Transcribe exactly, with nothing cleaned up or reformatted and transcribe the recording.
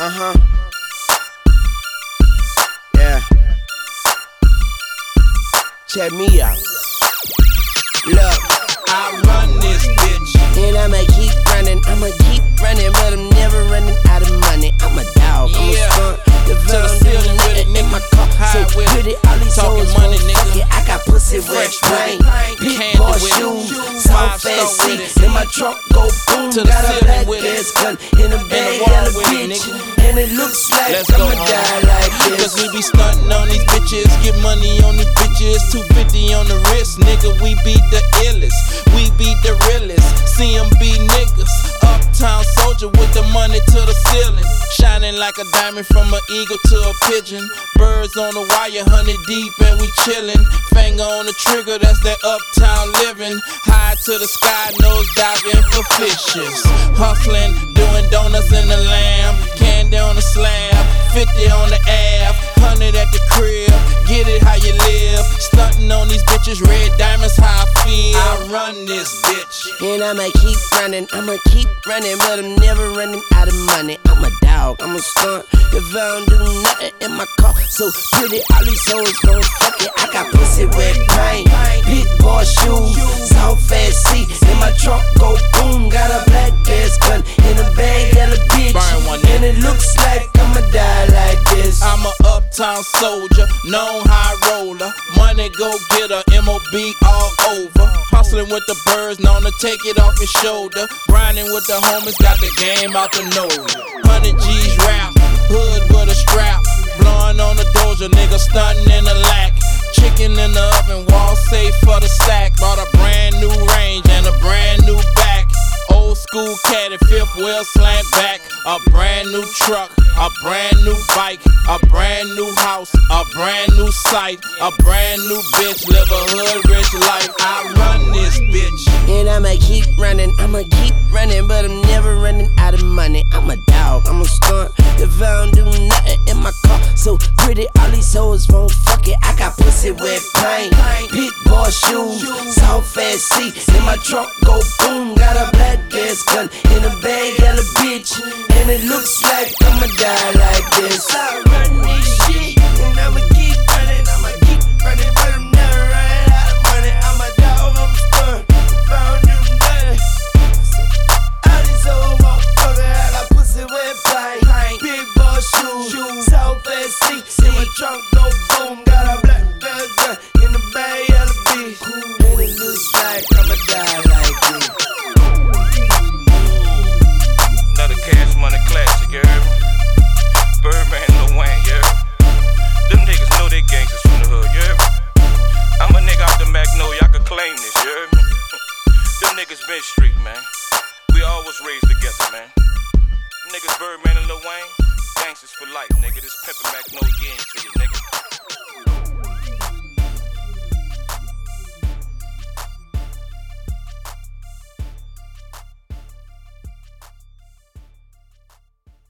Uh-huh. Yeah. Check me out. Look, I run this bitch, and I'ma keep running, I'ma keep running, but I'm never running out of money. I'm a dog, I'm Yeah. a skunk. The To the fountain ceiling with it, in nigga. my car, High so with it. pretty, all these Talking hoes money, won't fuck nigga. it. I got pussy with Fresh pain, with it. big Candy boy with it. shoes, Five so star fast with seats, it. in my trunk go boom, To the got a ceiling black with it. ass gun in a bag, wall got a with it, bitch, nigga. and it looks like Let's go, I'ma homie. die like this. Cause we be stunting on these bitches, get money on these bitches. two fifty on the wrist, nigga, we be the illest. We be the realest, C M B niggas. Uptown soldier with the money to the ceiling. Shining like a diamond from an eagle to a pigeon. Birds on the wire, hundred deep and we chillin'. Finger on the trigger, that's that uptown living. High to the sky, nose diving for fishes. Hustling, doing donuts in the lamb. Candy on the slab, fifty on the ab. Hundred at the crib, get it how you live. Stunting on these bitches, red diamonds, how I feel. I run this bitch. And I'ma keep running, I'ma keep running, but I'm never running out of money. I'm a dog, I'm a skunk. If I don't do nothing in my car, so pretty, all these hoes gon' fuck it. I got pussy with pain, big boy shoes, soft fast seats, in my trunk go boom. Got a black ass gun in a bag, got a bitch, Burn one, and it looks like I'ma die like this. I'm a uptown soldier, known high roller. Money go getter, M O B all over. Hustling with the birds, known to take it off his shoulder. Grinding with the homies, got the game out the nose. Hundred G's rap, hood with a strap. Blowing on the doja, nigga stunting in the lack. Chicken in the oven, wall safe for the stack. Bought a brand new range and a brand new back. Old school caddy, fifth wheel slant back. A brand new truck, a brand new bike, a brand new house, a brand new site, a brand new bitch. Live a hood rich life. I run this bitch. And I'ma keep running, I'ma keep running, but I'm never running out of money. I'm a dog, I'm a skunk. If I don't do nothing in my car, so pretty, all these hoes won't fuck it. I got pussy with pain, big boy shoes, soft fast seats, in my trunk go boom. Got a black ass gun in a bag, got a bitch, and it looks like I'ma die like this. I run this shit, and I'ma keep running, I'ma keep running, but I'm never running out of money. I'm a dog, I'm a skunk. If I don't do nothing, all these hoes won't fuck it. I got pussy with pain, big boy shoes, soft fast seats, in my trunk go boom. Got a black ass gun in the bag, got a bitch, and it looks like I'ma die like this. Another Cash Money classic, you heard me? Birdman, Lil Wayne, you heard me? Them niggas know they gangsters from the hood, you heard me? I'm a nigga out the Magnolia, I could claim this, you heard me? Them niggas been street, man. We all was raised together, man. Them niggas Birdman and Lil Wayne, gangsters for life, nigga. This pimpin' Magnolia into you, nigga.